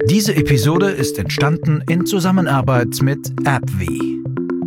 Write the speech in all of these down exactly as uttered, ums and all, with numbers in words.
Diese Episode ist entstanden in Zusammenarbeit mit AbbVie.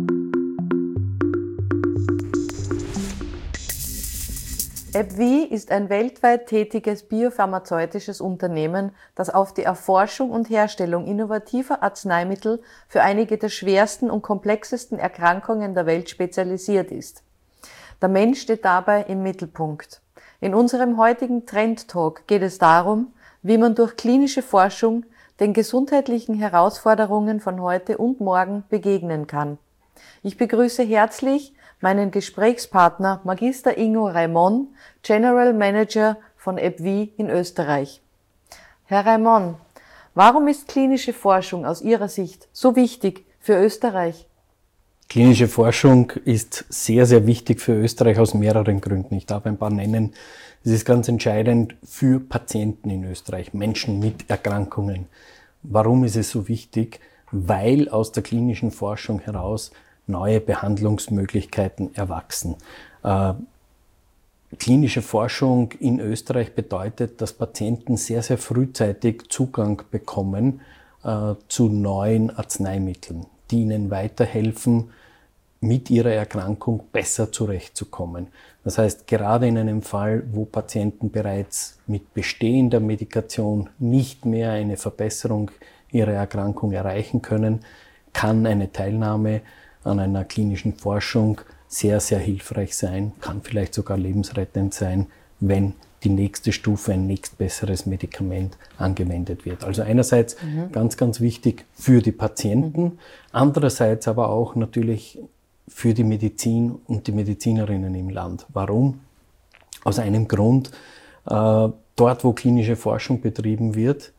AbbVie ist ein weltweit tätiges biopharmazeutisches Unternehmen, das auf die Erforschung und Herstellung innovativer Arzneimittel für einige der schwersten und komplexesten Erkrankungen der Welt spezialisiert ist. Der Mensch steht dabei im Mittelpunkt. In unserem heutigen Trend Talk geht es darum, wie man durch klinische Forschung den gesundheitlichen Herausforderungen von heute und morgen begegnen kann. Ich begrüße herzlich meinen Gesprächspartner Magister Ingo Raimon, General Manager von AbbVie in Österreich. Herr Raimon, warum ist klinische Forschung aus Ihrer Sicht so wichtig für Österreich? Klinische Forschung ist sehr, sehr wichtig für Österreich aus mehreren Gründen. Ich darf ein paar nennen. Es ist ganz entscheidend für Patienten in Österreich, Menschen mit Erkrankungen. Warum ist es so wichtig? Weil aus der klinischen Forschung heraus neue Behandlungsmöglichkeiten erwachsen. Äh, klinische Forschung in Österreich bedeutet, dass Patienten sehr, sehr frühzeitig Zugang bekommen äh, zu neuen Arzneimitteln, die ihnen weiterhelfen, mit ihrer Erkrankung besser zurechtzukommen. Das heißt, gerade in einem Fall, wo Patienten bereits mit bestehender Medikation nicht mehr eine Verbesserung ihrer Erkrankung erreichen können, kann eine Teilnahme an einer klinischen Forschung sehr, sehr hilfreich sein, kann vielleicht sogar lebensrettend sein, wenn die nächste Stufe, ein nächstbesseres Medikament angewendet wird. Also einerseits mhm. ganz, ganz wichtig für die Patienten, mhm. andererseits aber auch natürlich für die Medizin und die Medizinerinnen im Land. Warum? Aus einem Grund, äh, dort wo klinische Forschung betrieben wird,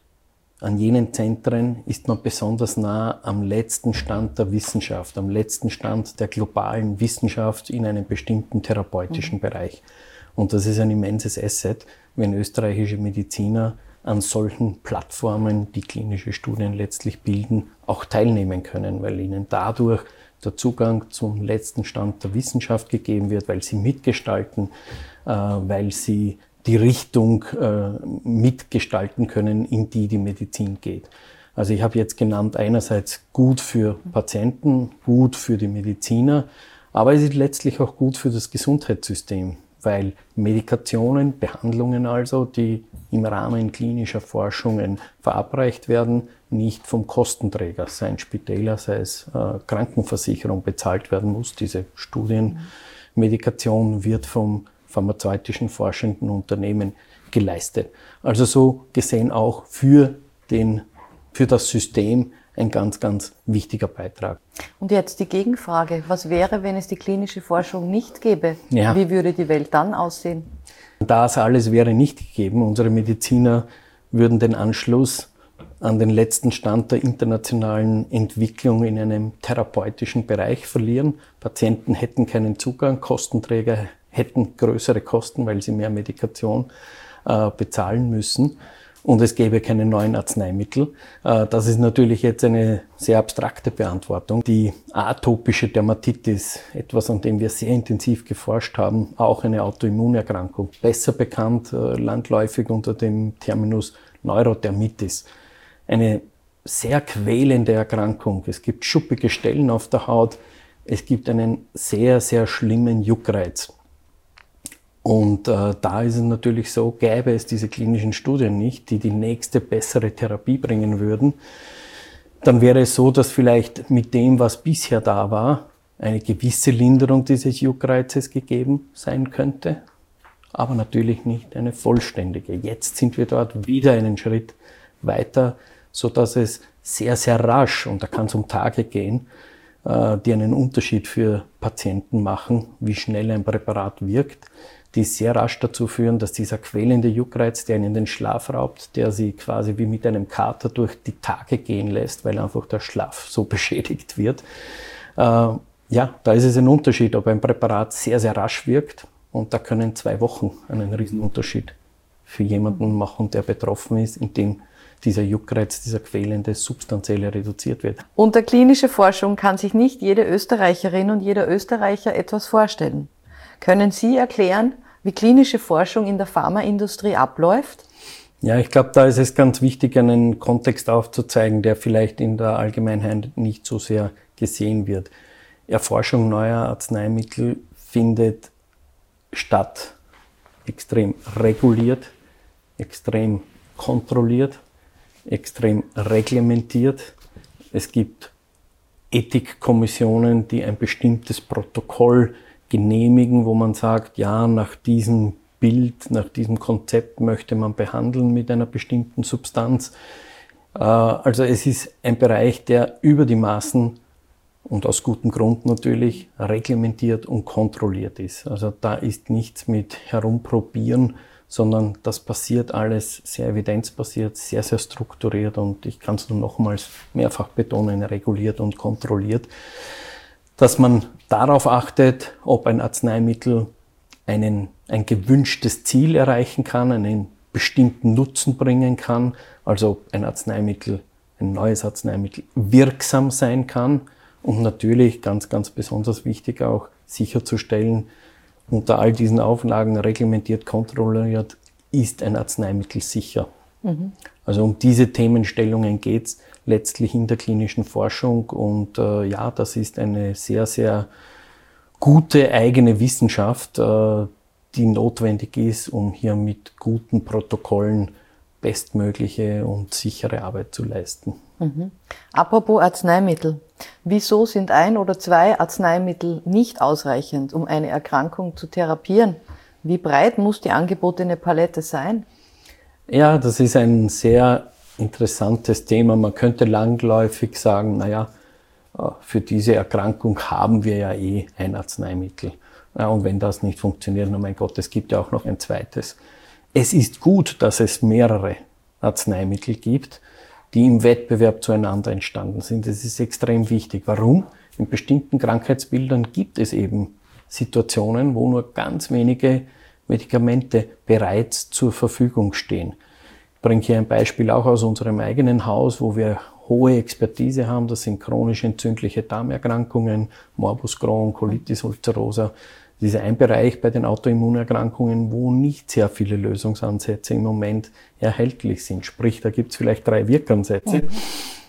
an jenen Zentren ist man besonders nah am letzten Stand der Wissenschaft, am letzten Stand der globalen Wissenschaft in einem bestimmten therapeutischen mhm. Bereich. Und das ist ein immenses Asset, wenn österreichische Mediziner an solchen Plattformen, die klinische Studien letztlich bilden, auch teilnehmen können, weil ihnen dadurch der Zugang zum letzten Stand der Wissenschaft gegeben wird, weil sie mitgestalten, äh, weil sie die Richtung äh, mitgestalten können, in die die Medizin geht. Also ich habe jetzt genannt, einerseits gut für Patienten, gut für die Mediziner, aber es ist letztlich auch gut für das Gesundheitssystem, weil Medikationen, Behandlungen also, die im Rahmen klinischer Forschungen verabreicht werden, nicht vom Kostenträger, sei es Spitäler, sei es äh, Krankenversicherung, bezahlt werden muss. Diese Studienmedikation wird vom pharmazeutischen forschenden Unternehmen geleistet. Also so gesehen auch für, den, für das System ein ganz, ganz wichtiger Beitrag. Und jetzt die Gegenfrage. Was wäre, wenn es die klinische Forschung nicht gäbe? Ja. Wie würde die Welt dann aussehen? Das alles wäre nicht gegeben. Unsere Mediziner würden den Anschluss an den letzten Stand der internationalen Entwicklung in einem therapeutischen Bereich verlieren. Patienten hätten keinen Zugang, Kostenträger hätten größere Kosten, weil sie mehr Medikation äh, bezahlen müssen. Und es gäbe keine neuen Arzneimittel. Äh, das ist natürlich jetzt eine sehr abstrakte Beantwortung. Die atopische Dermatitis, etwas, an dem wir sehr intensiv geforscht haben, auch eine Autoimmunerkrankung, besser bekannt äh, landläufig unter dem Terminus Neurodermitis. Eine sehr quälende Erkrankung. Es gibt schuppige Stellen auf der Haut. Es gibt einen sehr, sehr schlimmen Juckreiz. Und äh, da ist es natürlich so, gäbe es diese klinischen Studien nicht, die die nächste bessere Therapie bringen würden, dann wäre es so, dass vielleicht mit dem, was bisher da war, eine gewisse Linderung dieses Juckreizes gegeben sein könnte, aber natürlich nicht eine vollständige. Jetzt sind wir dort wieder einen Schritt weiter, so dass es sehr, sehr rasch, und da kann es um Tage gehen, äh, die einen Unterschied für Patienten machen, wie schnell ein Präparat wirkt, die sehr rasch dazu führen, dass dieser quälende Juckreiz, der ihnen den Schlaf raubt, der sie quasi wie mit einem Kater durch die Tage gehen lässt, weil einfach der Schlaf so beschädigt wird. Äh, ja, da ist es ein Unterschied, ob ein Präparat sehr, sehr rasch wirkt, und da können zwei Wochen einen Riesenunterschied für jemanden machen, der betroffen ist, indem dieser Juckreiz, dieser quälende, substanziell reduziert wird. Unter klinische Forschung kann sich nicht jede Österreicherin und jeder Österreicher etwas vorstellen. Können Sie erklären, wie klinische Forschung in der Pharmaindustrie abläuft? Ja, ich glaube, da ist es ganz wichtig, einen Kontext aufzuzeigen, der vielleicht in der Allgemeinheit nicht so sehr gesehen wird. Erforschung neuer Arzneimittel findet statt, extrem reguliert, extrem kontrolliert, extrem reglementiert. Es gibt Ethikkommissionen, die ein bestimmtes Protokoll genehmigen, wo man sagt, ja, nach diesem Bild, nach diesem Konzept möchte man behandeln mit einer bestimmten Substanz. Also es ist ein Bereich, der über die Maßen und aus gutem Grund natürlich reglementiert und kontrolliert ist. Also da ist nichts mit Herumprobieren, sondern das passiert alles sehr evidenzbasiert, sehr, sehr strukturiert und ich kann es nur nochmals mehrfach betonen, reguliert und kontrolliert. Dass man darauf achtet, ob ein Arzneimittel einen, ein gewünschtes Ziel erreichen kann, einen bestimmten Nutzen bringen kann, also ob ein Arzneimittel, ein neues Arzneimittel wirksam sein kann und natürlich, ganz, ganz besonders wichtig auch, sicherzustellen, unter all diesen Auflagen reglementiert, kontrolliert, ist ein Arzneimittel sicher. Mhm. Also um diese Themenstellungen geht es letztlich in der klinischen Forschung und äh, ja, das ist eine sehr, sehr gute eigene Wissenschaft, äh, die notwendig ist, um hier mit guten Protokollen bestmögliche und sichere Arbeit zu leisten. Mhm. Apropos Arzneimittel. Wieso sind ein oder zwei Arzneimittel nicht ausreichend, um eine Erkrankung zu therapieren? Wie breit muss die angebotene Palette sein? Ja, das ist ein sehr interessantes Thema. Man könnte langläufig sagen, naja, für diese Erkrankung haben wir ja eh ein Arzneimittel. Ja, und wenn das nicht funktioniert, oh mein Gott, es gibt ja auch noch ein zweites. Es ist gut, dass es mehrere Arzneimittel gibt, die im Wettbewerb zueinander entstanden sind. Das ist extrem wichtig. Warum? In bestimmten Krankheitsbildern gibt es eben Situationen, wo nur ganz wenige Medikamente bereits zur Verfügung stehen. Ich bringe hier ein Beispiel auch aus unserem eigenen Haus, wo wir hohe Expertise haben. Das sind chronisch entzündliche Darmerkrankungen, Morbus Crohn, Colitis ulcerosa. Das ist ein Bereich bei den Autoimmunerkrankungen, wo nicht sehr viele Lösungsansätze im Moment erhältlich sind. Sprich, da gibt es vielleicht drei Wirkansätze. Mhm.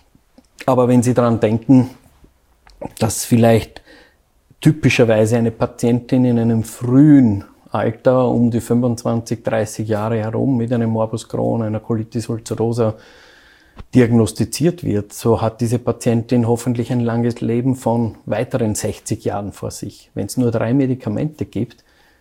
Aber wenn Sie daran denken, dass vielleicht typischerweise eine Patientin in einem frühen Alter, um die fünfundzwanzig, dreißig Jahre herum, mit einem Morbus Crohn, einer Colitis ulcerosa diagnostiziert wird, so hat diese Patientin hoffentlich ein langes Leben von weiteren sechzig Jahren vor sich. Wenn es nur drei Medikamente gibt,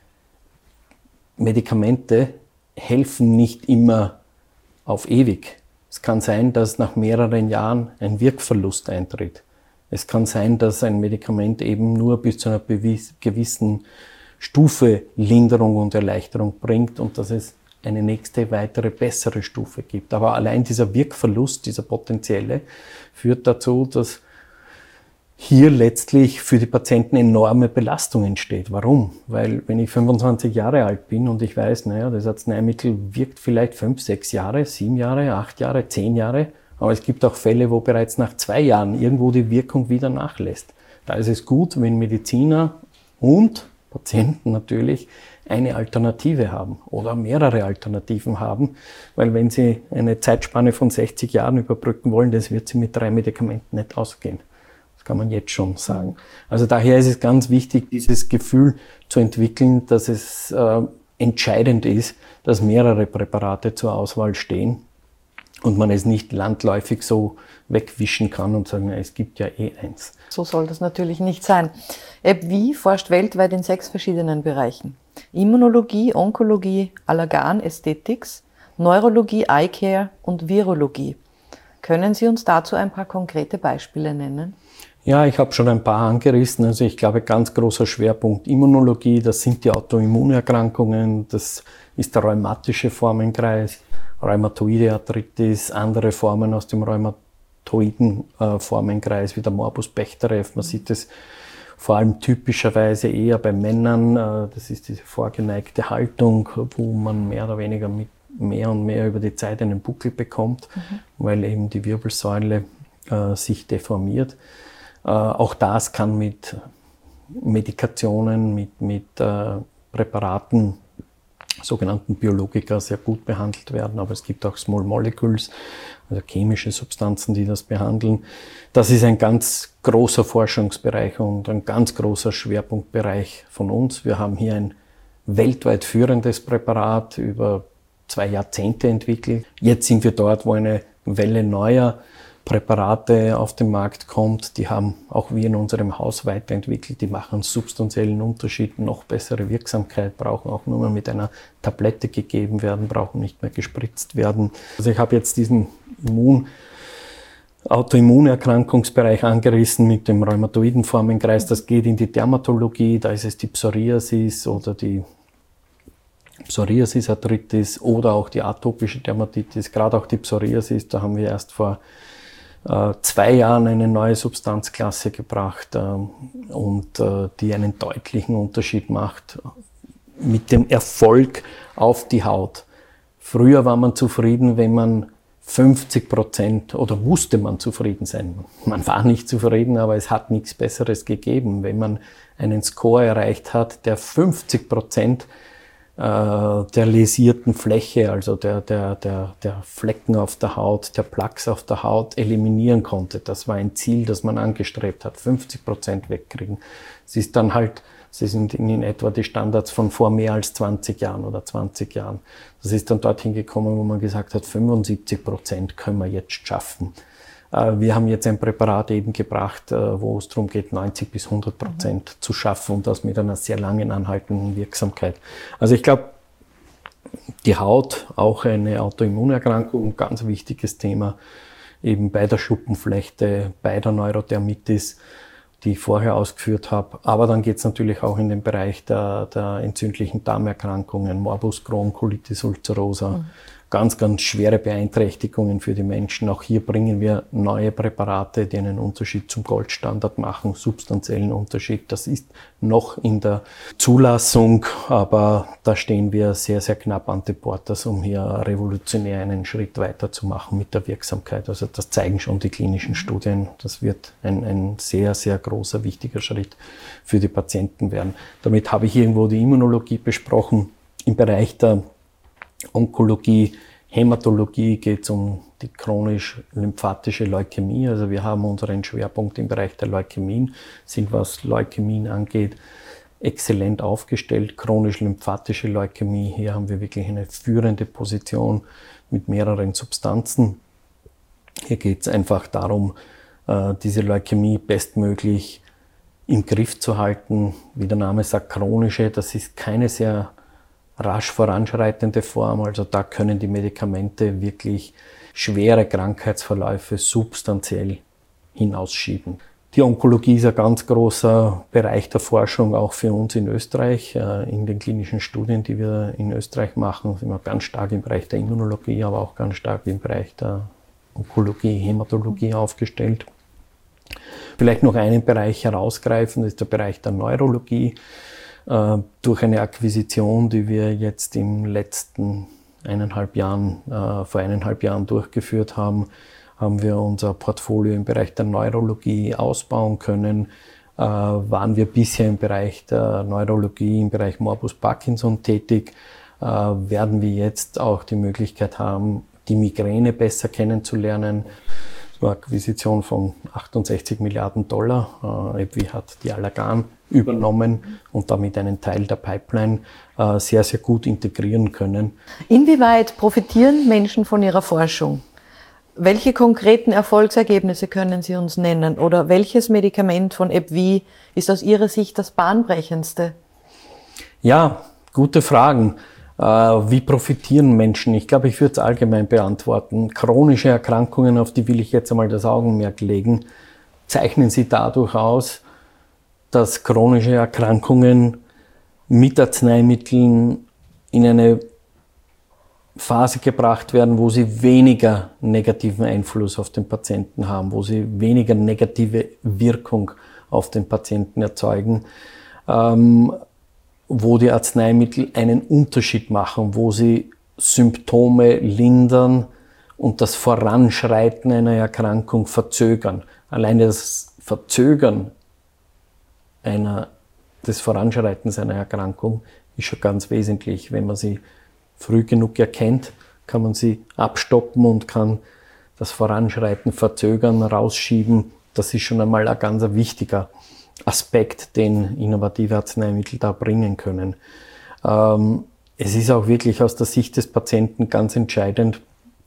Medikamente helfen nicht immer auf ewig. Es kann sein, dass nach mehreren Jahren ein Wirkverlust eintritt. Es kann sein, dass ein Medikament eben nur bis zu einer gewissen Stufe Linderung und Erleichterung bringt und dass es eine nächste, weitere, bessere Stufe gibt. Aber allein dieser Wirkverlust, dieser potenzielle, führt dazu, dass hier letztlich für die Patienten enorme Belastung entsteht. Warum? Weil wenn ich fünfundzwanzig Jahre alt bin und ich weiß, naja, das Arzneimittel wirkt vielleicht fünf, sechs Jahre, sieben Jahre, acht Jahre, zehn Jahre, aber es gibt auch Fälle, wo bereits nach zwei Jahren irgendwo die Wirkung wieder nachlässt. Da ist es gut, wenn Mediziner und Patienten natürlich eine Alternative haben oder mehrere Alternativen haben, weil wenn Sie eine Zeitspanne von sechzig Jahren überbrücken wollen, das wird Sie mit drei Medikamenten nicht ausgehen. Das kann man jetzt schon sagen. Also daher ist es ganz wichtig, dieses Gefühl zu entwickeln, dass es äh, entscheidend ist, dass mehrere Präparate zur Auswahl stehen und man es nicht landläufig so wegwischen kann und sagen, es gibt ja eh eins. So soll das natürlich nicht sein. AbbVie forscht weltweit in sechs verschiedenen Bereichen. Immunologie, Onkologie, Allergan, Aesthetics, Neurologie, Eye Care und Virologie. Können Sie uns dazu ein paar konkrete Beispiele nennen? Ja, ich habe schon ein paar angerissen. Also ich glaube, ganz großer Schwerpunkt Immunologie, das sind die Autoimmunerkrankungen, das ist der rheumatische Formenkreis, rheumatoide Arthritis, andere Formen aus dem rheumatoiden äh, Formenkreis wie der Morbus Bechterew. Man sieht es vor allem typischerweise eher bei Männern. Äh, das ist diese vorgeneigte Haltung, wo man mehr oder weniger mit mehr und mehr über die Zeit einen Buckel bekommt, mhm. weil eben die Wirbelsäule äh, sich deformiert. Äh, auch das kann mit Medikationen, mit, mit äh, Präparaten sogenannten Biologika sehr gut behandelt werden, aber es gibt auch Small Molecules, also chemische Substanzen, die das behandeln. Das ist ein ganz großer Forschungsbereich und ein ganz großer Schwerpunktbereich von uns. Wir haben hier ein weltweit führendes Präparat über zwei Jahrzehnte entwickelt. Jetzt sind wir dort, wo eine Welle neuer Präparate auf den Markt kommt. Die haben auch wir in unserem Haus weiterentwickelt. Die machen substanziellen Unterschied, noch bessere Wirksamkeit, brauchen auch nur mehr mit einer Tablette gegeben werden, brauchen nicht mehr gespritzt werden. Also ich habe jetzt diesen Immun Autoimmunerkrankungsbereich angerissen mit dem rheumatoiden Formenkreis. Das geht in die Dermatologie, da ist es die Psoriasis oder die Psoriasis-Arthritis oder auch die atopische Dermatitis. Gerade auch die Psoriasis, da haben wir erst vor äh, zwei Jahren eine neue Substanzklasse gebracht äh, und äh, die einen deutlichen Unterschied macht mit dem Erfolg auf die Haut. Früher war man zufrieden, wenn man fünfzig Prozent oder musste man zufrieden sein. Man war nicht zufrieden, aber es hat nichts Besseres gegeben. Wenn man einen Score erreicht hat, der fünfzig Prozent äh, der läsierten Fläche, also der, der, der, der Flecken auf der Haut, der Plaques auf der Haut eliminieren konnte. Das war ein Ziel, das man angestrebt hat. fünfzig Prozent wegkriegen. Es ist dann halt Sie sind in etwa die Standards von vor mehr als zwanzig Jahren oder zwanzig Jahren. Das ist dann dorthin gekommen, wo man gesagt hat, fünfundsiebzig Prozent können wir jetzt schaffen. Wir haben jetzt ein Präparat eben gebracht, wo es darum geht, neunzig bis hundert Prozent mhm. zu schaffen und das mit einer sehr langen anhaltenden Wirksamkeit. Also ich glaube, die Haut, auch eine Autoimmunerkrankung, ein ganz wichtiges Thema, eben bei der Schuppenflechte, bei der Neurodermitis, die ich vorher ausgeführt habe. Aber dann geht es natürlich auch in den Bereich der, der entzündlichen Darmerkrankungen, Morbus Crohn, Colitis ulcerosa. Mhm. Ganz, ganz schwere Beeinträchtigungen für die Menschen. Auch hier bringen wir neue Präparate, die einen Unterschied zum Goldstandard machen, substanziellen Unterschied. Das ist noch in der Zulassung, aber da stehen wir sehr, sehr knapp an Deportas, um hier revolutionär einen Schritt weiter zu machen mit der Wirksamkeit. Also das zeigen schon die klinischen Studien. Das wird ein, ein sehr, sehr großer, wichtiger Schritt für die Patienten werden. Damit habe ich irgendwo die Immunologie besprochen. Im Bereich der Onkologie, Hämatologie geht es um die chronisch-lymphatische Leukämie. Also wir haben unseren Schwerpunkt im Bereich der Leukämien, sind was Leukämien angeht exzellent aufgestellt. Chronisch-lymphatische Leukämie, hier haben wir wirklich eine führende Position mit mehreren Substanzen. Hier geht es einfach darum, diese Leukämie bestmöglich im Griff zu halten. Wie der Name sagt, chronische, das ist keine sehr rasch voranschreitende Form, also da können die Medikamente wirklich schwere Krankheitsverläufe substanziell hinausschieben. Die Onkologie ist ein ganz großer Bereich der Forschung, auch für uns in Österreich. In den klinischen Studien, die wir in Österreich machen, sind wir ganz stark im Bereich der Immunologie, aber auch ganz stark im Bereich der Onkologie, Hämatologie aufgestellt. Vielleicht noch einen Bereich herausgreifen, das ist der Bereich der Neurologie. Durch eine Akquisition, die wir jetzt im letzten eineinhalb Jahren, äh, vor eineinhalb Jahren durchgeführt haben, haben wir unser Portfolio im Bereich der Neurologie ausbauen können. Äh, waren wir bisher im Bereich der Neurologie, im Bereich Morbus Parkinson tätig, äh, werden wir jetzt auch die Möglichkeit haben, die Migräne besser kennenzulernen. Das war eine Akquisition von achtundsechzig Milliarden Dollar. Äh, AbbVie hat die Allergan übernommen und damit einen Teil der Pipeline äh, sehr, sehr gut integrieren können. Inwieweit profitieren Menschen von Ihrer Forschung? Welche konkreten Erfolgsergebnisse können Sie uns nennen? Oder welches Medikament von AbbVie ist aus Ihrer Sicht das bahnbrechendste? Ja, gute Fragen. Äh, wie profitieren Menschen? Ich glaube, ich würde es allgemein beantworten. Chronische Erkrankungen, auf die will ich jetzt einmal das Augenmerk legen, zeichnen sie dadurch aus, dass chronische Erkrankungen mit Arzneimitteln in eine Phase gebracht werden, wo sie weniger negativen Einfluss auf den Patienten haben, wo sie weniger negative Wirkung auf den Patienten erzeugen, ähm, wo die Arzneimittel einen Unterschied machen, wo sie Symptome lindern und das Voranschreiten einer Erkrankung verzögern. Alleine das Verzögern einer, des Voranschreitens einer Erkrankung ist schon ganz wesentlich. Wenn man sie früh genug erkennt, kann man sie abstoppen und kann das Voranschreiten verzögern, rausschieben. Das ist schon einmal ein ganz wichtiger Aspekt, den innovative Arzneimittel da bringen können. Ähm, es ist auch wirklich aus der Sicht des Patienten ganz entscheidend,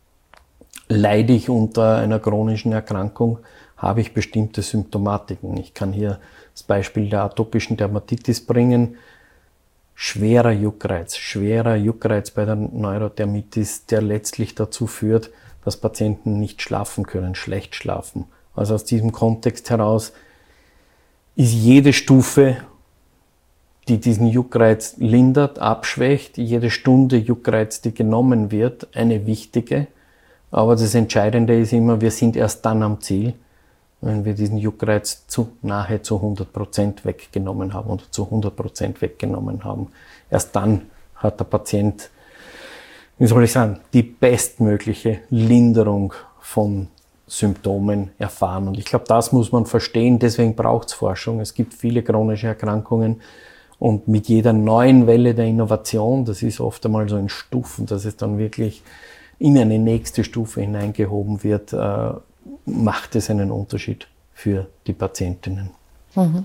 leide ich unter einer chronischen Erkrankung, habe ich bestimmte Symptomatiken. Ich kann hier das Beispiel der atopischen Dermatitis bringen. Schwerer Juckreiz, schwerer Juckreiz bei der Neurodermitis, der letztlich dazu führt, dass Patienten nicht schlafen können, schlecht schlafen. Also aus diesem Kontext heraus ist jede Stufe, die diesen Juckreiz lindert, abschwächt, jede Stunde Juckreiz, die genommen wird, eine wichtige. Aber das Entscheidende ist immer, wir sind erst dann am Ziel, wenn wir diesen Juckreiz zu nahezu hundert Prozent weggenommen haben oder zu hundert Prozent weggenommen haben. Erst dann hat der Patient, wie soll ich sagen, die bestmögliche Linderung von Symptomen erfahren. Und ich glaube, das muss man verstehen, deswegen braucht es Forschung. Es gibt viele chronische Erkrankungen und mit jeder neuen Welle der Innovation, das ist oft einmal so in Stufen, dass es dann wirklich in eine nächste Stufe hineingehoben wird, äh, macht es einen Unterschied für die Patientinnen. Mhm.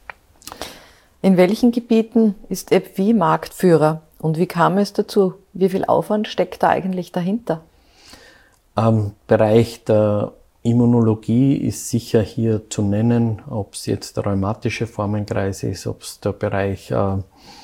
In welchen Gebieten ist AbbVie Marktführer und wie kam es dazu? Wie viel Aufwand steckt da eigentlich dahinter? Am Bereich der Immunologie ist sicher hier zu nennen, ob es jetzt der rheumatische Formenkreis ist, ob es der Bereich äh,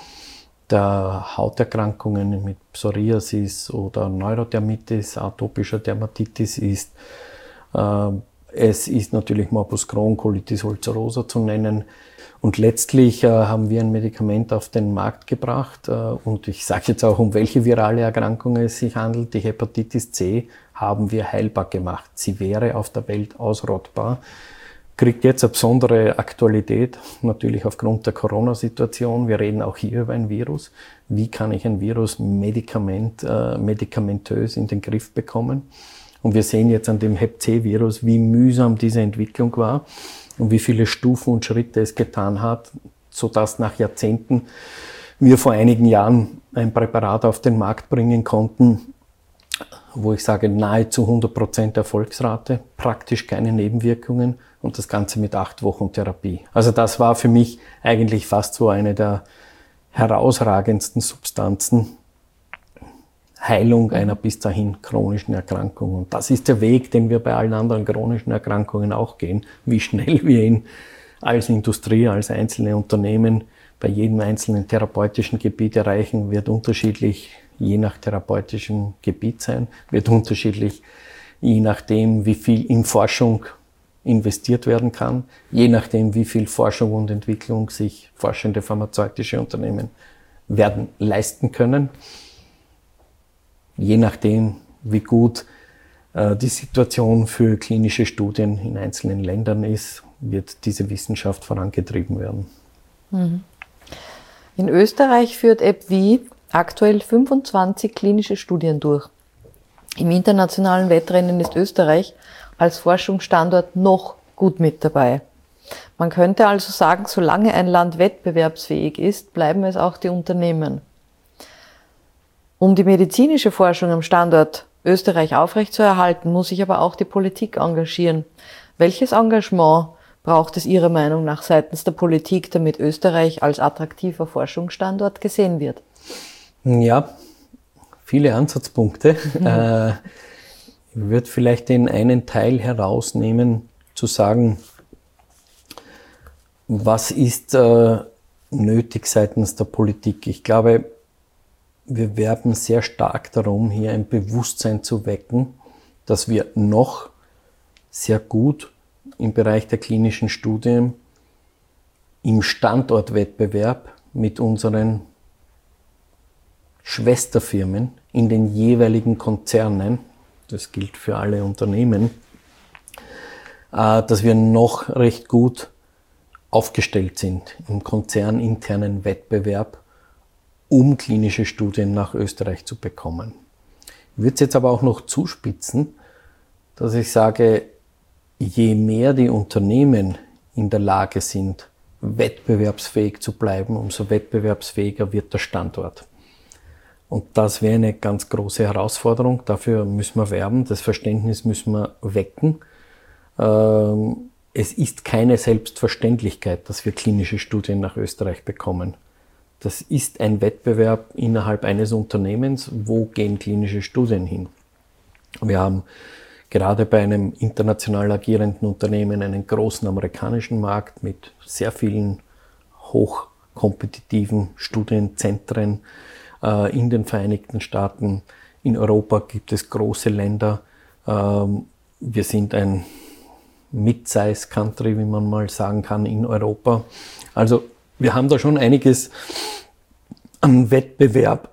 der Hauterkrankungen mit Psoriasis oder Neurodermitis, atopischer Dermatitis ist. Äh, es ist natürlich Morbus Crohn, Colitis ulcerosa zu nennen. Und letztlich äh, haben wir ein Medikament auf den Markt gebracht äh, und ich sage jetzt auch, um welche virale Erkrankung es sich handelt. Die Hepatitis C haben wir heilbar gemacht. Sie wäre auf der Welt ausrottbar. Kriegt jetzt eine besondere Aktualität, natürlich aufgrund der Corona-Situation. Wir reden auch hier über ein Virus. Wie kann ich ein Virus medikament, äh, medikamentös in den Griff bekommen? Und wir sehen jetzt an dem Hep C-Virus, wie mühsam diese Entwicklung war und wie viele Stufen und Schritte es getan hat, sodass nach Jahrzehnten wir vor einigen Jahren ein Präparat auf den Markt bringen konnten, wo ich sage, nahezu hundert Prozent Erfolgsrate, praktisch keine Nebenwirkungen und das Ganze mit acht Wochen Therapie. Also das war für mich eigentlich fast so eine der herausragendsten Substanzen, Heilung einer bis dahin chronischen Erkrankung. Und das ist der Weg, den wir bei allen anderen chronischen Erkrankungen auch gehen. Wie schnell wir ihn als Industrie, als einzelne Unternehmen bei jedem einzelnen therapeutischen Gebiet erreichen, wird unterschiedlich je nach therapeutischem Gebiet sein, wird unterschiedlich je nachdem, wie viel in Forschung investiert werden kann, je nachdem, wie viel Forschung und Entwicklung sich forschende pharmazeutische Unternehmen werden leisten können. Je nachdem, wie gut äh, die Situation für klinische Studien in einzelnen Ländern ist, wird diese Wissenschaft vorangetrieben werden. Mhm. In Österreich führt AbbVie aktuell fünfundzwanzig klinische Studien durch. Im internationalen Wettrennen ist Österreich als Forschungsstandort noch gut mit dabei. Man könnte also sagen, solange ein Land wettbewerbsfähig ist, bleiben es auch die Unternehmen. Um die medizinische Forschung am Standort Österreich aufrechtzuerhalten, muss sich aber auch die Politik engagieren. Welches Engagement braucht es Ihrer Meinung nach seitens der Politik, damit Österreich als attraktiver Forschungsstandort gesehen wird? Ja, viele Ansatzpunkte. Mhm. Äh, ich würde vielleicht den einen Teil herausnehmen, zu sagen, was ist äh, nötig seitens der Politik? Ich glaube, wir werben sehr stark darum, hier ein Bewusstsein zu wecken, dass wir noch sehr gut im Bereich der klinischen Studien im Standortwettbewerb mit unseren Schwesterfirmen in den jeweiligen Konzernen, das gilt für alle Unternehmen, dass wir noch recht gut aufgestellt sind im konzerninternen Wettbewerb, um klinische Studien nach Österreich zu bekommen. Ich würde es jetzt aber auch noch zuspitzen, dass ich sage, je mehr die Unternehmen in der Lage sind, wettbewerbsfähig zu bleiben, umso wettbewerbsfähiger wird der Standort. Und das wäre eine ganz große Herausforderung. Dafür müssen wir werben, das Verständnis müssen wir wecken. Es ist keine Selbstverständlichkeit, dass wir klinische Studien nach Österreich bekommen. Das ist ein Wettbewerb innerhalb eines Unternehmens. Wo gehen klinische Studien hin? Wir haben gerade bei einem international agierenden Unternehmen einen großen amerikanischen Markt mit sehr vielen hochkompetitiven Studienzentren äh, in den Vereinigten Staaten. In Europa gibt es große Länder. Ähm, wir sind ein Mid-size Country, wie man mal sagen kann, in Europa. Also wir haben da schon einiges an Wettbewerb,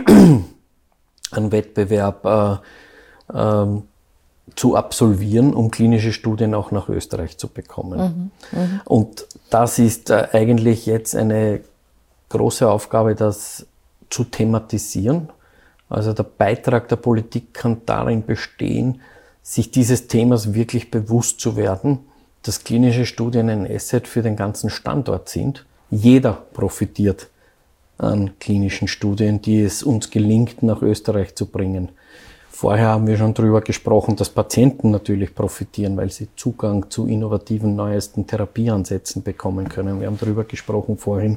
an Wettbewerb äh, äh, zu absolvieren, um klinische Studien auch nach Österreich zu bekommen. Mhm, mh. Und das ist äh, eigentlich jetzt eine große Aufgabe, das zu thematisieren. Also der Beitrag der Politik kann darin bestehen, sich dieses Themas wirklich bewusst zu werden, dass klinische Studien ein Asset für den ganzen Standort sind. Jeder profitiert an klinischen Studien, die es uns gelingt, nach Österreich zu bringen. Vorher haben wir schon darüber gesprochen, dass Patienten natürlich profitieren, weil sie Zugang zu innovativen, neuesten Therapieansätzen bekommen können. Wir haben darüber gesprochen vorhin,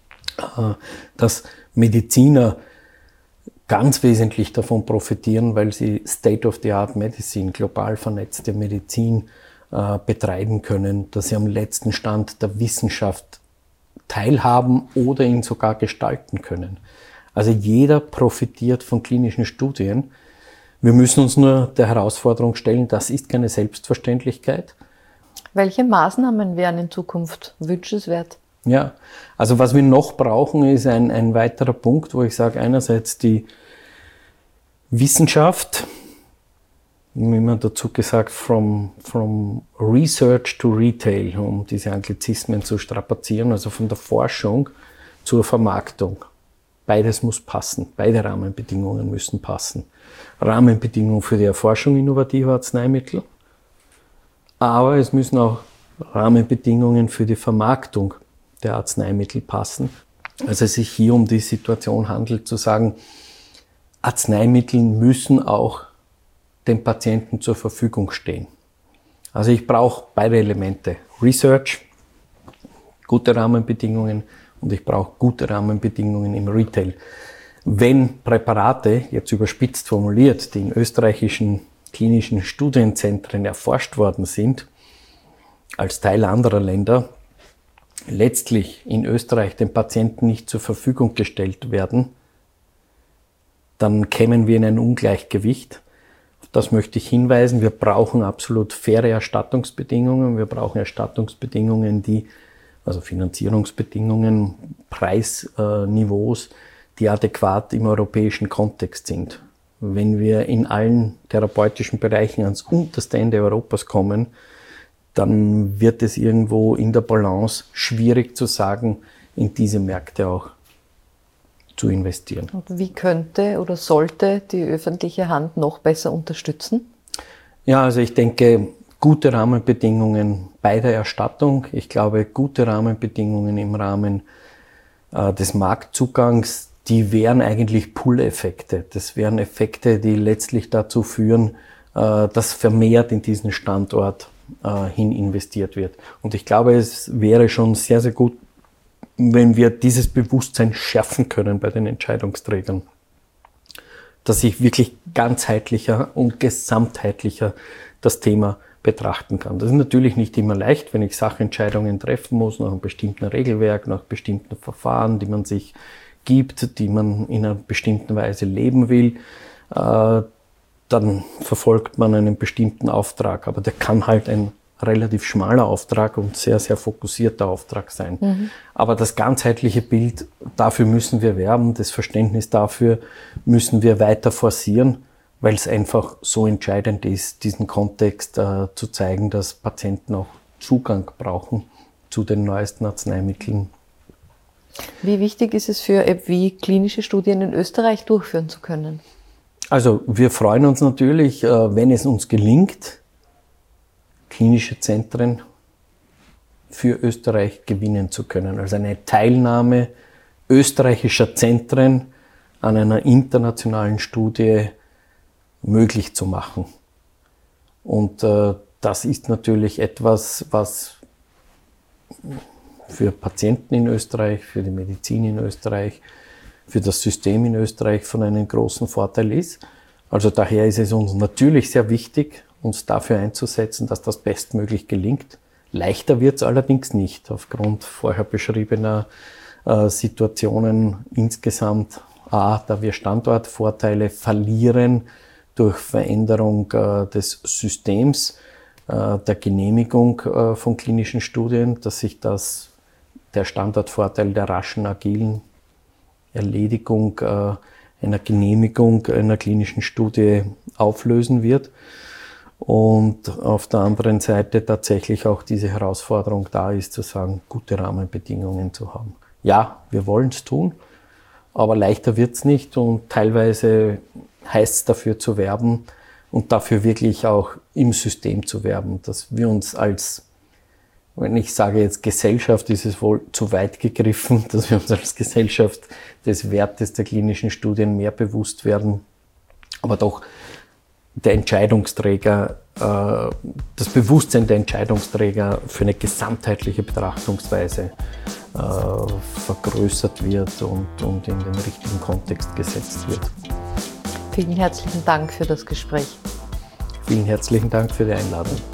dass Mediziner ganz wesentlich davon profitieren, weil sie State-of-the-Art Medicine, global vernetzte Medizin äh, betreiben können, dass sie am letzten Stand der Wissenschaft teilhaben oder ihn sogar gestalten können. Also jeder profitiert von klinischen Studien. Wir müssen uns nur der Herausforderung stellen, das ist keine Selbstverständlichkeit. Welche Maßnahmen wären in Zukunft wünschenswert? Ja, also was wir noch brauchen, ist ein, ein weiterer Punkt, wo ich sage, einerseits die Wissenschaft, wie man dazu gesagt, from, from Research to Retail, um diese Anglizismen zu strapazieren, also von der Forschung zur Vermarktung. Beides muss passen, beide Rahmenbedingungen müssen passen. Rahmenbedingungen für die Erforschung innovativer Arzneimittel, aber es müssen auch Rahmenbedingungen für die Vermarktung der Arzneimittel passen. Also es sich hier um die Situation handelt, zu sagen, Arzneimittel müssen auch dem Patienten zur Verfügung stehen. Also ich brauche beide Elemente. Research, gute Rahmenbedingungen, und ich brauche gute Rahmenbedingungen im Retail. Wenn Präparate, jetzt überspitzt formuliert, die in österreichischen klinischen Studienzentren erforscht worden sind, als Teil anderer Länder, letztlich in Österreich den Patienten nicht zur Verfügung gestellt werden, dann kämen wir in ein Ungleichgewicht. Auf das möchte ich hinweisen. Wir brauchen absolut faire Erstattungsbedingungen. Wir brauchen Erstattungsbedingungen, die, also Finanzierungsbedingungen, Preisniveaus, die adäquat im europäischen Kontext sind. Wenn wir in allen therapeutischen Bereichen ans unterste Ende Europas kommen, dann wird es irgendwo in der Balance schwierig zu sagen, in diese Märkte auch zu investieren. Und wie könnte oder sollte die öffentliche Hand noch besser unterstützen? Ja, also ich denke, gute Rahmenbedingungen bei der Erstattung. Ich glaube, gute Rahmenbedingungen im Rahmen äh, des Marktzugangs, die wären eigentlich Pull-Effekte. Das wären Effekte, die letztlich dazu führen, äh, dass vermehrt in diesen Standort äh, hin investiert wird. Und ich glaube, es wäre schon sehr, sehr gut, wenn wir dieses Bewusstsein schärfen können bei den Entscheidungsträgern, dass ich wirklich ganzheitlicher und gesamtheitlicher das Thema betrachten kann. Das ist natürlich nicht immer leicht, wenn ich Sachentscheidungen treffen muss, nach einem bestimmten Regelwerk, nach bestimmten Verfahren, die man sich gibt, die man in einer bestimmten Weise leben will, äh, dann verfolgt man einen bestimmten Auftrag. Aber der kann halt ein relativ schmaler Auftrag und sehr, sehr fokussierter Auftrag sein. Mhm. Aber das ganzheitliche Bild, dafür müssen wir werben, das Verständnis dafür müssen wir weiter forcieren, weil es einfach so entscheidend ist, diesen Kontext äh, zu zeigen, dass Patienten auch Zugang brauchen zu den neuesten Arzneimitteln. Wie wichtig ist es für AbbVie, klinische Studien in Österreich durchführen zu können? Also wir freuen uns natürlich, äh, wenn es uns gelingt, klinische Zentren für Österreich gewinnen zu können. Also eine Teilnahme österreichischer Zentren an einer internationalen Studie möglich zu machen. Und äh, das ist natürlich etwas, was für Patienten in Österreich, für die Medizin in Österreich, für das System in Österreich von einem großen Vorteil ist. Also daher ist es uns natürlich sehr wichtig, uns dafür einzusetzen, dass das bestmöglich gelingt. Leichter wird es allerdings nicht, aufgrund vorher beschriebener äh, Situationen insgesamt. A, da wir Standortvorteile verlieren durch Veränderung äh, des Systems äh, der Genehmigung äh, von klinischen Studien, dass sich das, der Standortvorteil der raschen, agilen Erledigung äh, einer Genehmigung einer klinischen Studie auflösen wird. Und auf der anderen Seite tatsächlich auch diese Herausforderung da ist, zu sagen, gute Rahmenbedingungen zu haben. Ja, wir wollen es tun, aber leichter wird es nicht und teilweise heißt es dafür zu werben und dafür wirklich auch im System zu werben, dass wir uns als, wenn ich sage jetzt Gesellschaft, ist es wohl zu weit gegriffen, dass wir uns als Gesellschaft des Wertes der klinischen Studien mehr bewusst werden, aber doch der Entscheidungsträger, äh, das Bewusstsein der Entscheidungsträger für eine gesamtheitliche Betrachtungsweise äh, vergrößert wird und, und in den richtigen Kontext gesetzt wird. Vielen herzlichen Dank für das Gespräch. Vielen herzlichen Dank für die Einladung.